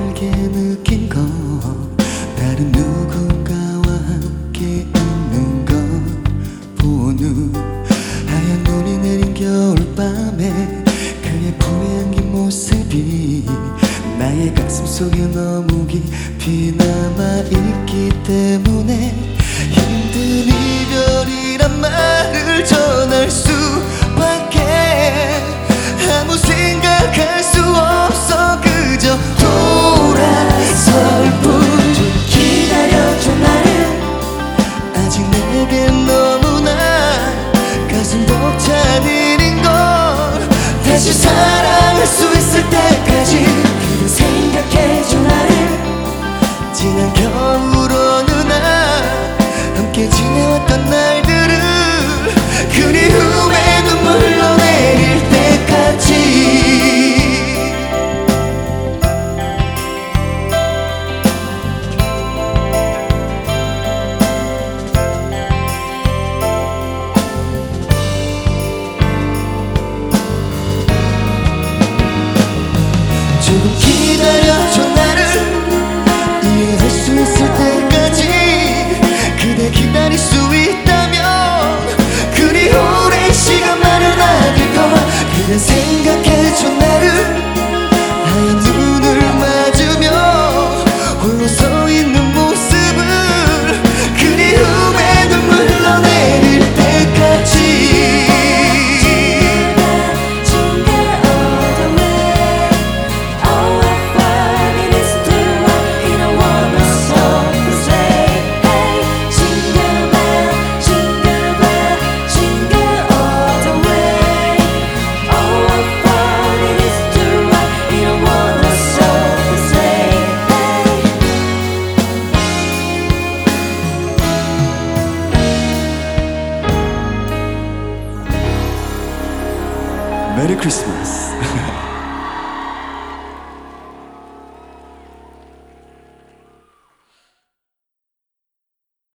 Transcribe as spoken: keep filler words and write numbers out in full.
다르게 느낀 건 다른 누군가와 함께 있는 것. 보는 하얀 눈이 내린 겨울밤에 그의 품에 안긴 모습이 나의 가슴 속에 너무 깊이 남아있기 때문에 힘든 이별이란 말을 전할 수밖에 아무 생각할 수 없어. 그저 돌아설 뿐. 좀 기다려줘 나를. 아직 내겐 너무나 가슴 벅차는 걸. 다시 사랑할 수 있을 때까지 그대 생각해줘 나를. 지난 겨울 어느 날 함께 지내왔던 날들을 그리움에 눈물로 내릴 때까지. 조금 기다려줘 나를. 이해할 수 있을 때까지 그대 기다릴 수 있다면 그리 오랜 시간만은 아닐 걸. 그대 생각해줘 나를. 하얀 눈을 맞으며 홀로 서 있는 모습을 그리움에 눈물로 내릴 때까지. 메리 크리스마스.